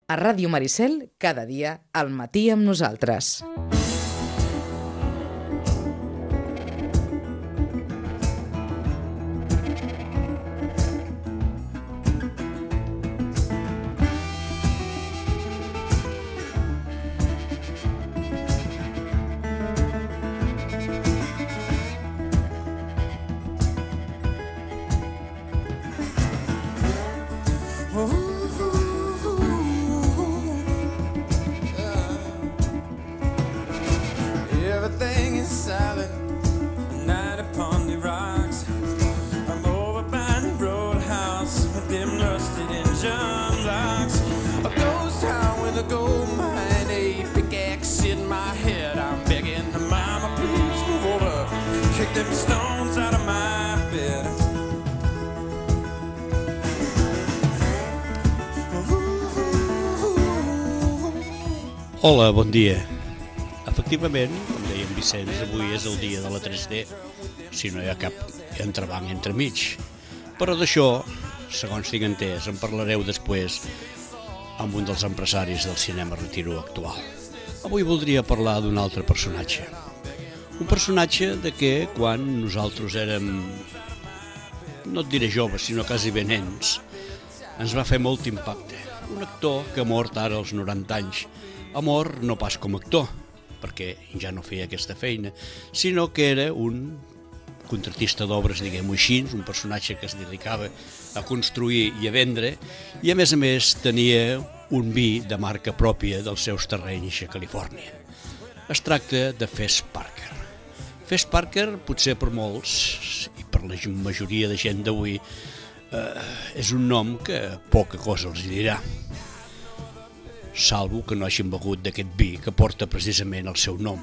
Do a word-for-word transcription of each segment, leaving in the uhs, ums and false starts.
A Ràdio Maricel, cada dia, al matí amb nosaltres. Hola, bon dia. Efectivament, com deia en Vicenç, avui és el dia de la tres D, si no hi ha cap entrebanc entremig. Però d'això, segons tinc entès, en parlareu després amb un dels empresaris del cinema retiro actual. Avui voldria parlar d'un altre personatge. Un personatge de què, quan nosaltres érem, no et diré joves, sinó quasi ben nens, ens va fer molt impacte. Un actor que ha mort ara als noranta anys. Ha mort no pas com a actor, perquè ja no feia aquesta feina, sinó que era un contratista d'obres, diguem-ho així, un personatge que es dedicava a construir i a vendre, i a més a més tenia un vi de marca pròpia dels seus terrenys a Califòrnia. Es tracta de Fess Parker. Fess Parker, potser per molts, i per la majoria de gent d'avui, eh, és un nom que poca cosa els dirà, salvo que no hagin begut d'aquest vi que porta precisament el seu nom.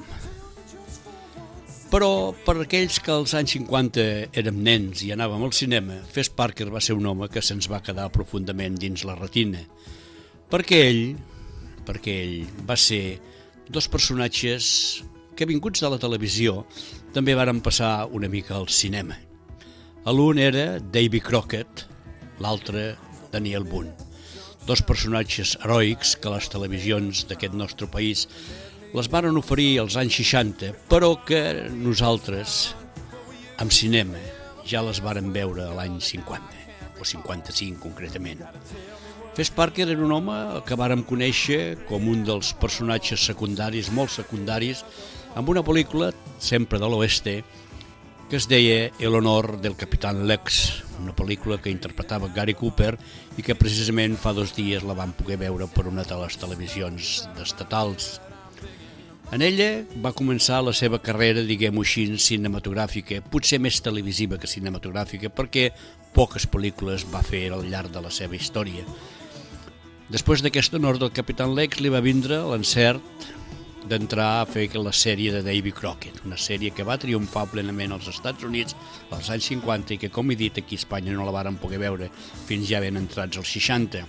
Però per aquells que als anys cinquanta érem nens i anàvem al cinema, Fess Parker va ser un home que se'ns va quedar profundament dins la retina, perquè ell, perquè ell va ser dos personatges que, vinguts de la televisió, també varen passar una mica al cinema. L'un era Davy Crockett, l'altre Daniel Boone. Dos personatges heroics que les televisions d'aquest nostre país les varen oferir als anys seixanta, però que nosaltres, amb cinema, ja les varen veure l'any cinquanta, o cinquanta-cinc concretament. Fess Parker era un home que vàrem conèixer com un dels personatges secundaris, molt secundaris, amb una pel·lícula, sempre de l'oeste, que es deia El honor del capitán Lex, una pel·lícula que interpretava Gary Cooper i que precisament fa dos dies la vam poder veure per una de les televisions estatals. En ella va començar la seva carrera, diguem-ho així, cinematogràfica, potser més televisiva que cinematogràfica, perquè poques pel·lícules va fer al llarg de la seva història. Després d'aquest honor del capitán Lex li va vindre l'encert d'entrar a fer la sèrie de Davy Crockett, una sèrie que va triomfar plenament als Estats Units als anys cinquanta i que, com he dit, aquí a Espanya no la varen poder veure fins ja ben entrats als seixanta.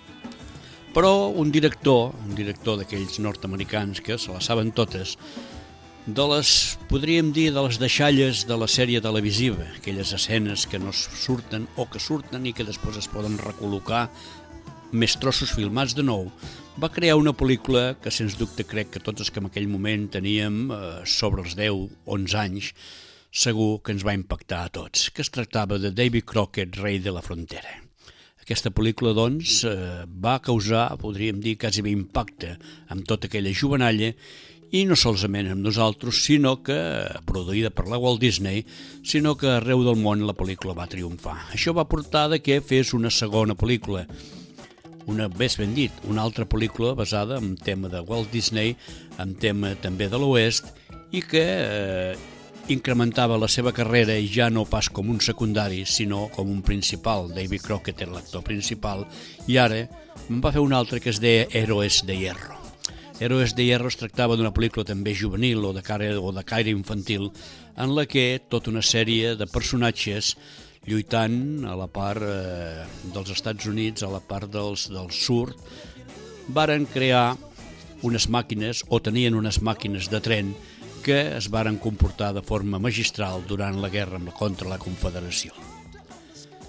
Però un director, un director d'aquells nord-americans que se la saben totes, de les, podríem dir, de les deixalles de la sèrie televisiva, aquelles escenes que no surten o que surten i que després es poden recol·locar, més trossos filmats de nou, va crear una pel·lícula que, sens dubte, crec que tots els que en aquell moment teníem eh, sobre els deu o onze anys, segur que ens va impactar a tots, que es tractava de Davy Crockett, rei de la frontera. Aquesta pel·lícula, doncs, eh, va causar, podríem dir, quasi bé impacte amb tota aquella jovenalla, i no solament amb nosaltres, sinó que, produïda per la Walt Disney, sinó que arreu del món la pel·lícula va triomfar. Això va portar que fes una segona pel·lícula, una, més ben dit, una altra pel·lícula basada en tema de Walt Disney, en tema també de l'Oest, i que eh, incrementava la seva carrera ja no pas com un secundari, sinó com un principal. Davy Crockett era l'actor principal, i ara en va fer una altra que es deia Héroes de Hierro. Héroes de Hierro es tractava d'una pel·lícula també juvenil o de caire, o de caire infantil, en la que tota una sèrie de personatges lluitant a la part eh, dels Estats Units, a la part dels, del sud, varen crear unes màquines, o tenien unes màquines de tren, que es varen comportar de forma magistral durant la guerra contra la Confederació.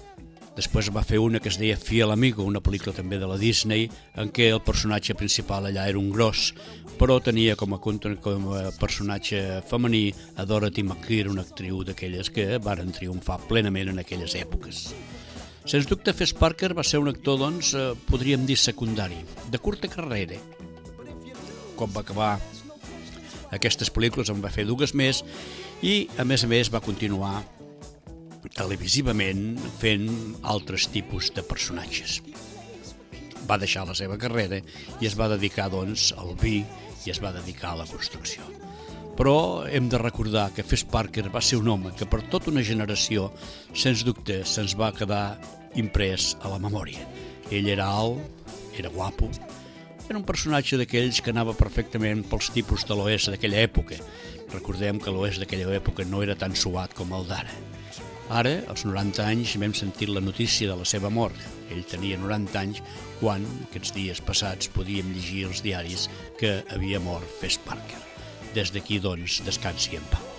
Després va fer una que es deia Fiel Amigo, una pel·lícula també de la Disney, en què el personatge principal allà era un gros, però tenia com a, com a personatge femení a Dorothy McGuire, una actriu d'aquelles que varen triomfar plenament en aquelles èpoques. Sens dubte, Fess Parker va ser un actor, doncs, eh, podríem dir secundari, de curta carrera. Com va acabar aquestes pel·lícules, en va fer dues més i, a més a més, va continuar televisivament fent altres tipus de personatges. Va deixar la seva carrera i es va dedicar, doncs, al vi i es va dedicar a la construcció. Però hem de recordar que Fess Parker va ser un home que per tota una generació, sens dubte, se'ns va quedar imprès a la memòria. Ell era alt, era guapo, era un personatge d'aquells que anava perfectament pels tipus de l'oest d'aquella època. Recordem que l'oest d'aquella època no era tan suat com el d'ara. Ara, als noranta anys, m'hem sentit la notícia de la seva mort. Ell tenia noranta anys quan, aquests dies passats, podíem llegir als diaris que havia mort Fess Parker. Des d'aquí, doncs, descansi en pau.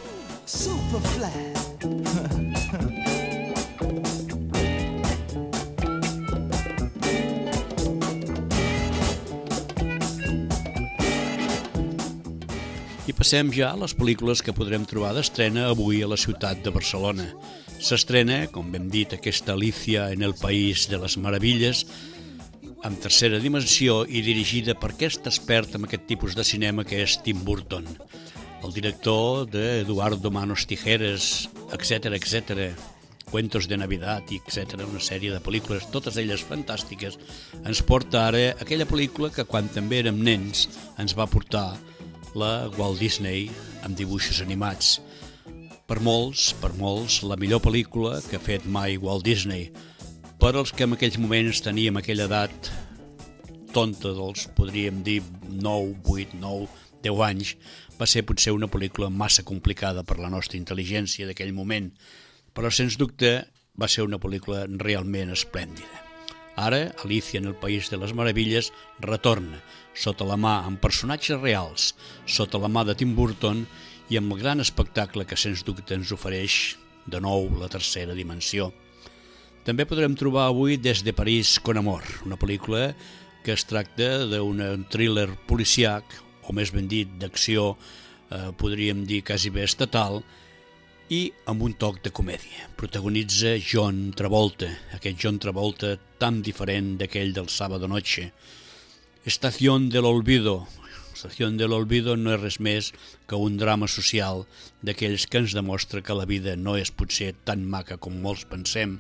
I passem ja a les pel·lícules que podrem trobar d'estrena avui a la ciutat de Barcelona. S'estrena, com hem dit, aquesta Alicia en el País de les Meravilles, amb tercera dimensió i dirigida per aquest expert en aquest tipus de cinema que és Tim Burton. El director d'Eduardo Manos Tijeras, etcètera, etcètera, Cuentos de Navidad, etcètera, una sèrie de pel·lícules, totes elles fantàstiques, ens porta ara aquella pel·lícula que quan també érem nens ens va portar la Walt Disney amb dibuixos animats. Per molts, per molts, la millor pel·lícula que ha fet mai Walt Disney. Per als que en aquells moments teníem aquella edat tonta dels, podríem dir, nou, vuit, nou, deu anys, va ser potser una pel·lícula massa complicada per la nostra intel·ligència d'aquell moment, però sens dubte va ser una pel·lícula realment esplèndida. Ara, Alicia en el País de les Meravilles retorna, sota la mà amb personatges reals, sota la mà de Tim Burton i amb el gran espectacle que sens dubte ens ofereix de nou la tercera dimensió. També podrem trobar avui Des de París con Amor, una pel·lícula que es tracta d'un thriller policiac, o més ben dit d'acció, eh, podríem dir quasi bé estatal, i amb un toc de comèdia. Protagonitza John Travolta, aquest John Travolta tan diferent d'aquell del Sábado Noche. Estación del Olvido. Estación del Olvido no és res més que un drama social d'aquells que ens demostra que la vida no és potser tan maca com molts pensem.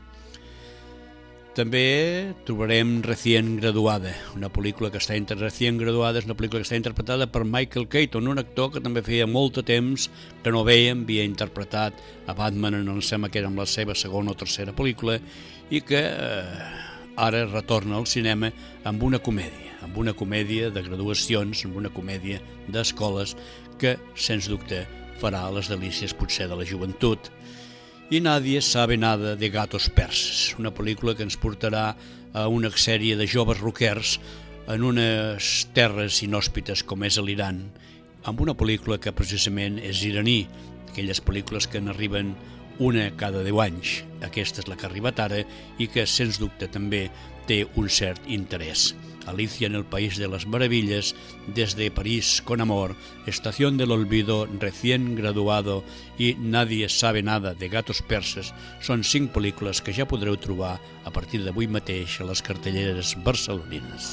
També trobarem Recién Graduada, una pel·lícula que està inter... Recién Graduada és una pel·lícula que està interpretada per Michael Keaton, un actor que també feia molt de temps que no veiem, havia interpretat a Batman, en em sembla que era amb la seva segona o tercera pel·lícula, i que eh, ara retorna al cinema amb una comèdia, amb una comèdia de graduacions, amb una comèdia d'escoles que, sens dubte, farà les delícies potser de la joventut. I Nadie sabe nada de Gatos Perses, una pel·lícula que ens portarà a una sèrie de joves rockers en unes terres inhòspites com és l'Iran, amb una pel·lícula que precisament és iraní, aquelles pel·lícules que n'arriben una cada deu anys. Aquesta és la que ha arribat ara i que, sens dubte, també té un cert interès. Alicia en el País de las Maravillas, Desde París con Amor, Estación del Olvido, Recién Graduado i Nadie sabe nada de Gatos Perses són cinc pel·lícules que ja podreu trobar a partir d'avui mateix a les cartelleres barcelonines.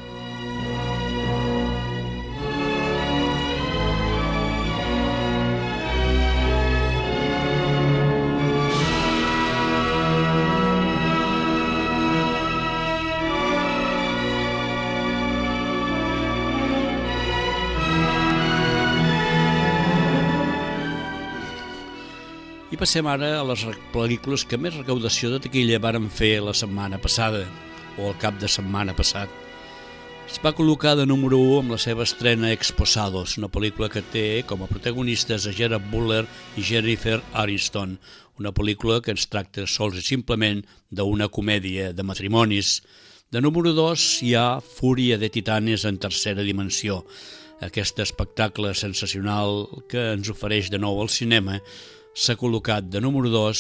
I passem ara a les pel·lícules que més recaudació de taquilla varen fer la setmana passada, o el cap de setmana passat. Es va col·locar de número u amb la seva estrena Exposados, una pel·lícula que té com a protagonistes a Gerard Butler i Jennifer Aniston, una pel·lícula que ens tracta sols i simplement d'una comèdia de matrimonis. De número dos hi ha Fúria de Titanes en tercera dimensió, aquest espectacle sensacional que ens ofereix de nou al cinema. S'ha col·locat de número dos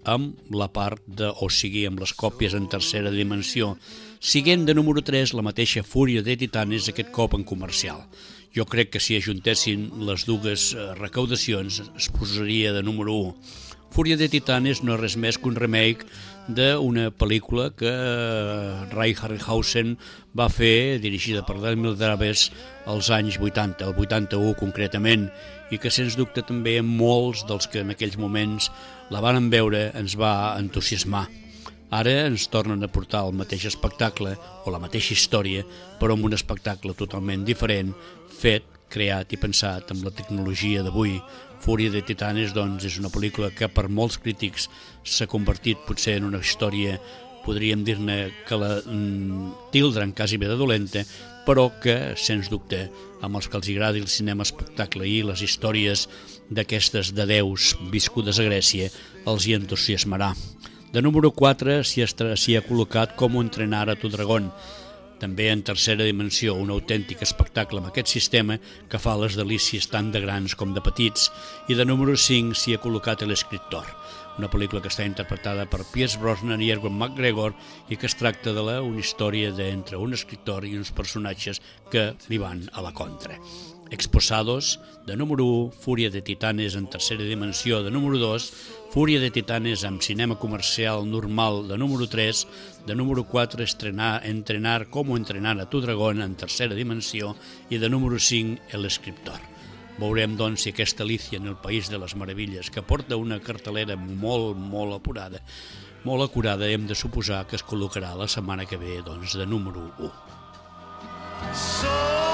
amb la part de, o sigui, amb les còpies en tercera dimensió, siguent de número tres la mateixa Fúria de Titanes, aquest cop en comercial. Jo crec que si ajuntessin les dues recaudacions es posaria de número u. Fúria de Titanes no és res més que un remake d'una pel·lícula que Ray Harryhausen va fer, dirigida per Daniel Davis, als anys vuitanta, el vuitanta-u concretament, i que sens dubte també molts dels que en aquells moments la van veure ens va entusiasmar. Ara ens tornen a portar el mateix espectacle o la mateixa història, però amb un espectacle totalment diferent, fet, creat i pensat amb la tecnologia d'avui. Fúria de Titanes, doncs, és una pel·lícula que per molts crítics s'ha convertit potser en una història, podríem dir-ne que la mm, tildren quasi bé de dolenta, però que, sens dubte, amb els que els agradi el cinema espectacle i les històries d'aquestes de déus viscudes a Grècia, els hi entusiasmarà. De número quatre s'hi ha col·locat Com entrenar a tu dragón, també en tercera dimensió, un autèntic espectacle amb aquest sistema que fa les delícies tant de grans com de petits, i de número cinc s'hi ha col·locat L'Escriptor, una pel·lícula que està interpretada per Pierce Brosnan i Ewan McGregor i que es tracta de la, una història entre un escriptor i uns personatges que li van a la contra. Exposados, de número u, Fúria de Titanes en tercera dimensió, de número dos, Fúria de Titanes amb cinema comercial normal, de número tres, de número quatre, estrenar, Entrenar com entrenar a tu dragón en tercera dimensió, i de número cinc, L'Escriptor. Veurem, doncs, si aquesta Alicia en el País de les Meravilles, que porta una cartelera molt, molt apurada, molt acurada, hem de suposar que es col·locarà la setmana que ve, doncs, de número u. So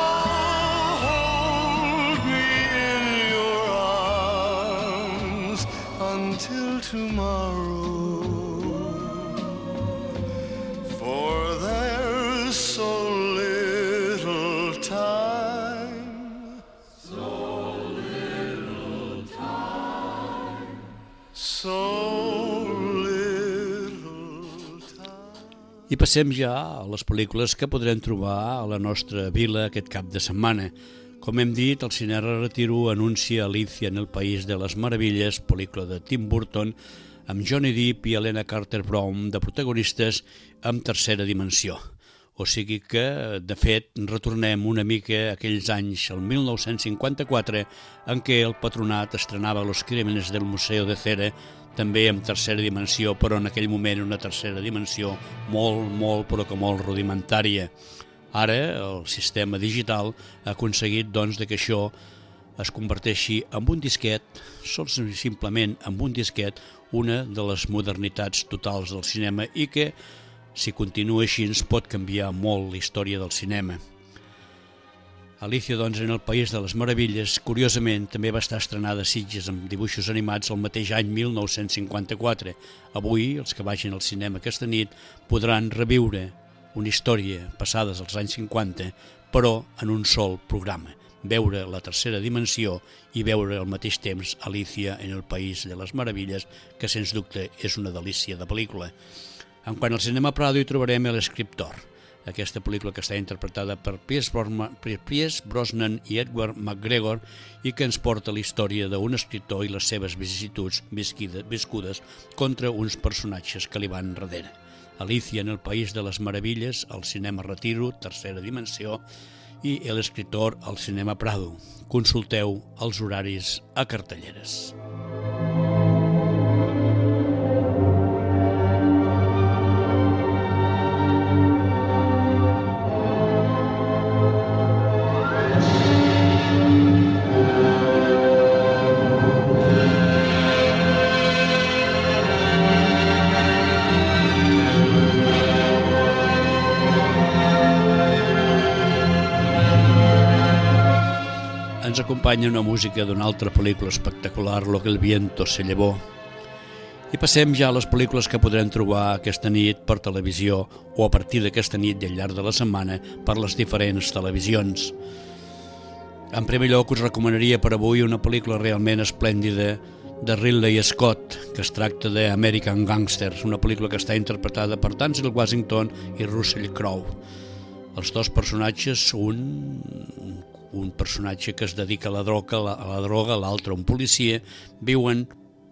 until tomorrow, for there's so little time, so little time, so little time. I passem ja a les pel·lícules que podrem trobar a la nostra vila aquest cap de setmana. Com hem dit, el Cinema Retiro anuncia Alicia en el País de les Meravilles, pel·lícula de Tim Burton, amb Johnny Depp i Helena Carter Brown de protagonistes amb tercera dimensió. O sigui que, de fet, retornem una mica a aquells anys, el mil nou-cents cinquanta-quatre, en què el Patronat estrenava Los Crímenes del Museo de Cera, també en tercera dimensió, però en aquell moment una tercera dimensió molt, molt, però que molt rudimentària. Ara el sistema digital ha aconseguit, doncs, que això es converteixi en un disquet, sols simplement en un disquet, una de les modernitats totals del cinema i que, si continua així, ens pot canviar molt la història del cinema. Alicia, doncs, en el País de les Meravilles, curiosament, també va estar estrenada a Sitges amb dibuixos animats el mateix any mil nou-cents cinquanta-quatre. Avui, els que vagin al cinema aquesta nit podran reviure una història passades als anys cinquanta, però en un sol programa, veure la tercera dimensió i veure al mateix temps Alicia en el País de les Meravilles, que sens dubte és una delícia de pel·lícula. En quant al cinema Prado hi trobarem L'Escriptor, aquesta pel·lícula que està interpretada per Pierce Brosnan i Edward McGregor i que ens porta la història d'un escriptor i les seves vicissituds viscudes contra uns personatges que li van darrere. Alicia en el País de les Meravilles, al Cinema Retiro, tercera dimensió, i L'Escriptor al Cinema Prado. Consulteu els horaris a cartelleres. Ens acompanya una música d'una altra pel·lícula espectacular, Lo que el viento se llevó. I passem ja a les pel·lícules que podrem trobar aquesta nit per televisió o a partir d'aquesta nit i al llarg de la setmana per les diferents televisions. En primer lloc us recomanaria per avui una pel·lícula realment esplèndida de Ridley Scott, que es tracta d'American Gangsters, una pel·lícula que està interpretada per Denzel Washington i Russell Crowe. Els dos personatges, un, un personatge que es dedica a la droga, a la droga, l'altre un policia, viuen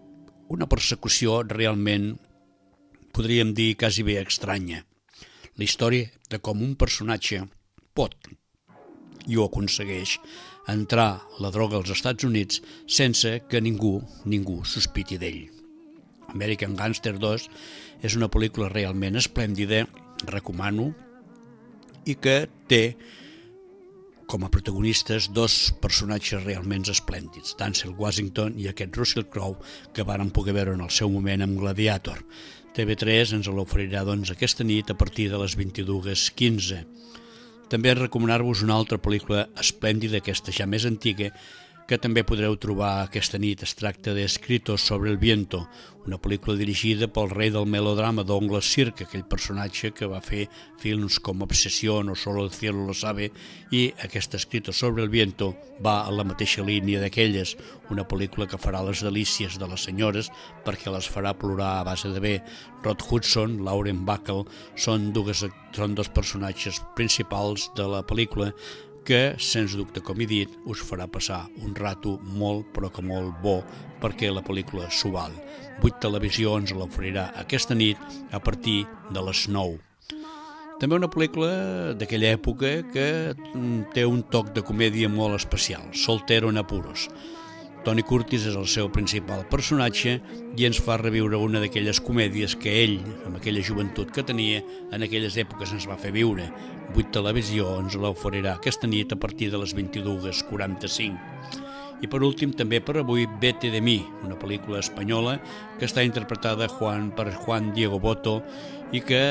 una persecució realment, podríem dir, quasi bé estranya. La història de com un personatge pot, i ho aconsegueix, entrar la droga als Estats Units sense que ningú, ningú sospiti d'ell. American Gangster dos és una pel·lícula realment esplèndida, recomano, i que té com a protagonistes dos personatges realment esplèndids, Denzel Washington i aquest Russell Crowe, que vàrem poder veure en el seu moment amb Gladiator. T V tres ens l'oferirà doncs, aquesta nit a partir de les vint-i-dues quinze. També recomanar-vos una altra pel·lícula esplèndida, aquesta ja més antiga, que també podreu trobar aquesta nit. Es tracta de Escritos sobre el viento, una pel·lícula dirigida pel rei del melodrama, Douglas Sirk, aquell personatge que va fer films com Obsession o Solo el cielo lo sabe, i aquest Escritos sobre el viento va a la mateixa línia d'aquelles, una pel·lícula que farà les delícies de les senyores perquè les farà plorar a base de bé. Rod Hudson, Lauren Bacall, són, dues, són dos personatges principals de la pel·lícula que, sens dubte, com he dit, us farà passar un rato molt, però que molt bo, perquè la pel·lícula s'ho val. vuit Televisió ens l'oferirà aquesta nit a partir de les nou. També una pel·lícula d'aquella època que té un toc de comèdia molt especial, Soltero en apuros. Tony Curtis és el seu principal personatge i ens fa reviure una d'aquelles comèdies que ell, amb aquella joventut que tenia, en aquelles èpoques ens va fer viure. vuit Televisió ens l'oferirà aquesta nit a partir de les vint-i-dues quaranta-cinc. I per últim, també per avui, Vete de mi, una pel·lícula espanyola que està interpretada Juan, per Juan Diego Boto i que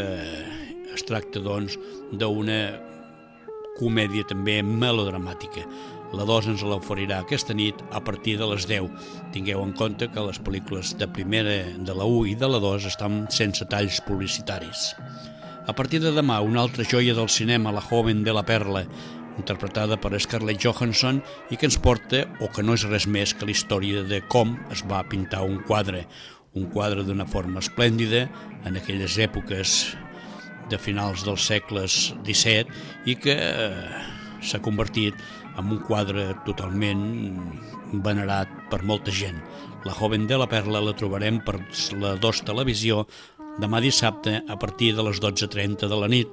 es tracta, doncs, d'una comèdia també melodramàtica. La dos ens l'oferirà aquesta nit a partir de les deu. Tingueu en compte que les pel·lícules de primera, de la u i de la dos estan sense talls publicitaris. A partir de demà, una altra joia del cinema, La joven de la perla, interpretada per Scarlett Johansson i que ens porta, o que no és res més que la història de com es va pintar un quadre. Un quadre d'una forma esplèndida en aquelles èpoques de finals dels segles disset i que s'ha convertit en un quadre totalment venerat per molta gent. La joven de la perla la trobarem per la dos Televisió demà dissabte a partir de les dotze trenta de la nit.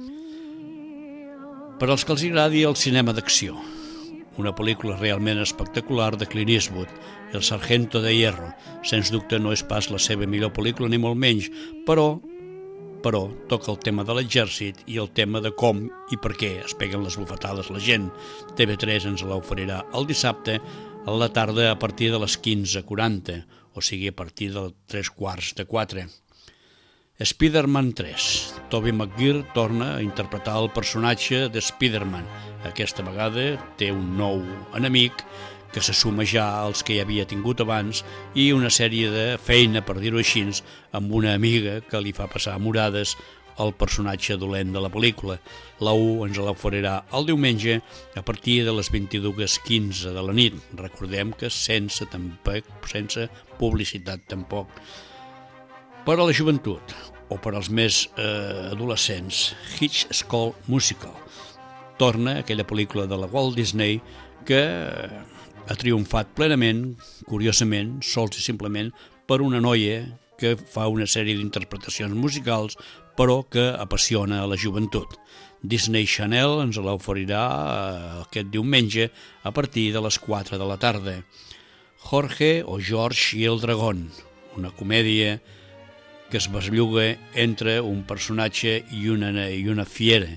Per als que els agradi el cinema d'acció, una pel·lícula realment espectacular de Clint Eastwood, El sargento de hierro. Sens dubte no és pas la seva millor pel·lícula ni molt menys, però però toca el tema de l'exèrcit i el tema de com i per què es peguen les bufetades la gent. T V tres ens l'oferirà el dissabte a la tarda a partir de les quinze quaranta, o sigui a partir de tres quarts de quatre. Spider-Man tres. Tobey Maguire torna a interpretar el personatge de Spider-Man. Aquesta vegada té un nou enemic que se suma ja als que hi havia tingut abans i una sèrie de feina, per dir-ho així, amb una amiga que li fa passar morades al personatge dolent de la pel·lícula. La u ens l'oferirà el diumenge a partir de les vint-i-dues quinze de la nit. Recordem que sense, tampoc, sense publicitat tampoc. Per a la joventut, o per als més eh, adolescents, High School Musical. Torna aquella pel·lícula de la Walt Disney que ha triomfat plenament, curiosament, sols i simplement, per una noia que fa una sèrie d'interpretacions musicals, però que apassiona a la joventut. Disney Channel ens l'oferirà aquest diumenge a partir de les quatre de la tarda. Jorge o George i el dragón, una comèdia que es belluga entre un personatge i una, i una fiera.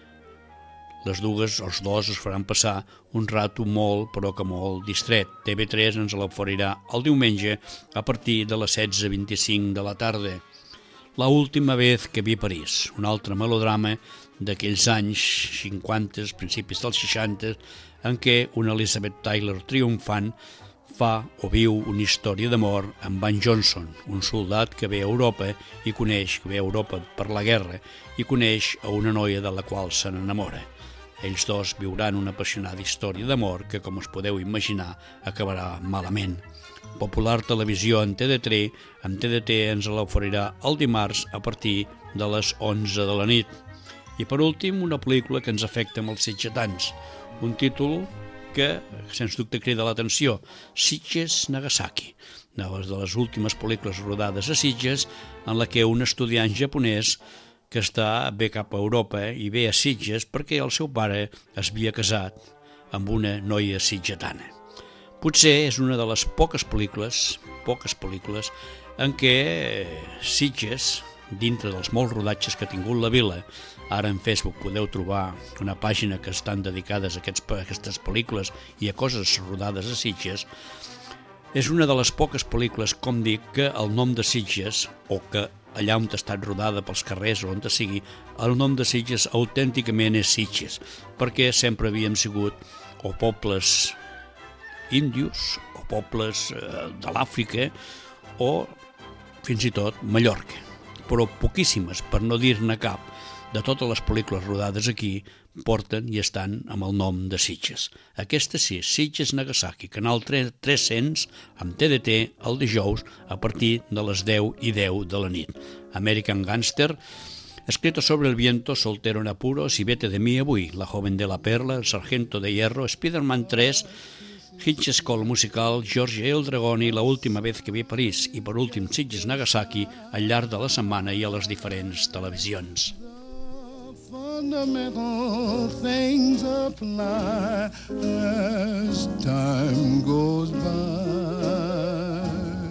Les dues, els dos, es faran passar un rato molt, però que molt distret. T V tres ens l'oferirà el diumenge a partir de les setze vint-i-cinc de la tarda. La última vez que vi París, un altre melodrama d'aquells anys cinquanta, principis dels seixanta, en què una Elizabeth Taylor triomfant fa o viu una història d'amor amb Van Johnson, un soldat que ve a Europa i coneix, que ve a Europa per la guerra, i coneix a una noia de la qual se n'enamora. Ells dos viuran una apassionada història d'amor que, com us podeu imaginar, acabarà malament. Popular Televisió en T D tres, amb T D T ens l'oferirà el dimarts a partir de les onze de la nit. I per últim, una pel·lícula que ens afecta amb els sitgetans, un títol que, sens dubte, crida l'atenció, Sitges Nagasaki. de les, de les últimes pel·lícules rodades a Sitges, en la que un estudiant japonès que està bé cap a Europa i ve a Sitges perquè el seu pare es havia casat amb una noia sitgetana. Potser és una de les poques pel·lícules, poques pel·lícules en què Sitges, dintre dels molts rodatges que ha tingut la vila, ara en Facebook podeu trobar una pàgina que estan dedicades a, aquests, a aquestes pel·lícules i a coses rodades a Sitges, és una de les poques pel·lícules, com dic, que el nom de Sitges, o que allà on ha estat rodada pels carrers o on sigui, el nom de Sitges autènticament és Sitges, perquè sempre havíem sigut o pobles índios o pobles eh, de l'Àfrica o fins i tot Mallorca, però poquíssimes, per no dir-ne cap, de totes les pel·lícules rodades aquí porten i estan amb el nom de Sitges. Aquesta sí, Sitges Nagasaki, canal tres-cents, amb T D T, el dijous, a partir de les deu i deu de la nit. American Gangster, Escrito sobre el viento, Soltero en apuros y Vete de mí avui, La joven de la perla, El sargento de hierro, Spider-Man tres, Hitchcock musical, George el Dragón i La última vez que vi París, i per últim Sitges Nagasaki al llarg de la setmana i a les diferents televisions. Fundamental things apply as time goes by.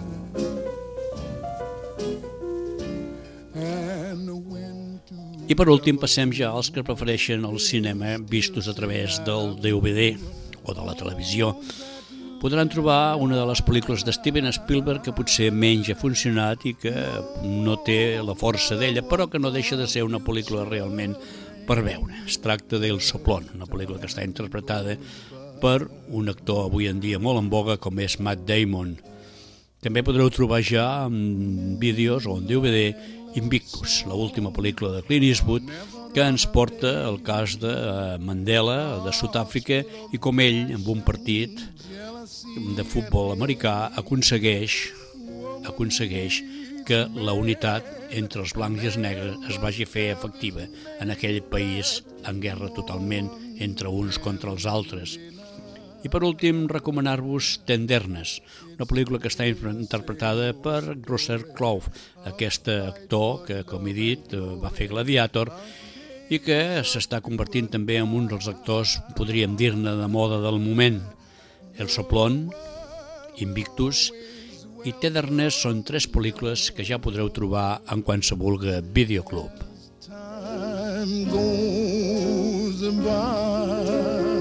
And when to... I per últim passem ja als que prefereixen el cinema vistos a través del D V D o de la televisió. Podran trobar una de les pel·lícules de Steven Spielberg que potser menys ha funcionat i que no té la força d'ella, però que no deixa de ser una pel·lícula realment per veure. Es tracta d'El Soplón, una pel·lícula que està interpretada per un actor avui en dia molt en boga com és Matt Damon. També podreu trobar ja en vídeos o en D V D Invictus, l'última pel·lícula de Clint Eastwood, que ens porta el cas de Mandela, de Sud-àfrica, i com ell, en un partit de futbol americà, aconsegueix, aconsegueix que la unitat entre els blancs i els negres es vagi a fer efectiva en aquell país en guerra totalment entre uns contra els altres. I per últim, recomanar-vos Tendernes, una pel·lícula que està interpretada per Russell Crowe, aquest actor que, com he dit, va fer Gladiator i que s'està convertint també en un dels actors, podríem dir-ne, de moda del moment. El Soplón, Invictus i Tenderness són tres pel·lícules que ja podreu trobar en qualsevol videoclub. Time goes by.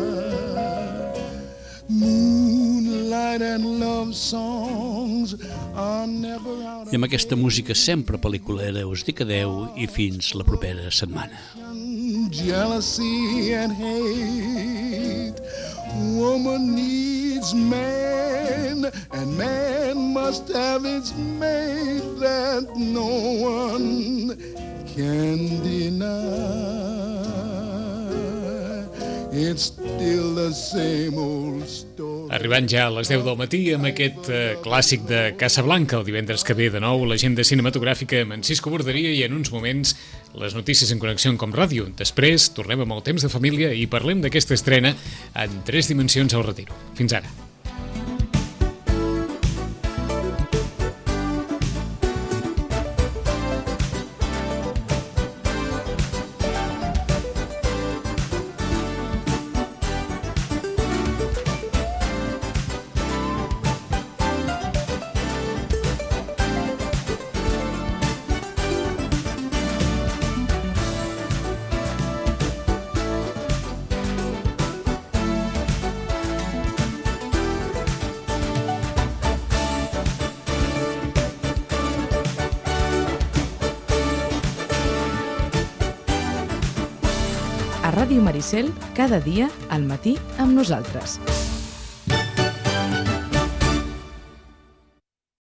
Moonlight and love songs are never out of... I amb aquesta música sempre pel·liculera us dic adeu i fins la propera setmana. Jealousy and hate. Woman needs man, and man must have its mate that no one can deny. It's still the same old story. Arribant ja a les deu del matí amb aquest eh, clàssic de Casablanca, el divendres que ve de nou l'agenda cinematogràfica amb en Cisco Borderia i en uns moments les notícies en Connexió com Ràdio. Després tornem amb el temps de família i parlem d'aquesta estrena en tres dimensions al retiro. Fins ara. A Ràdio Maricel, cada dia al matí amb nosaltres.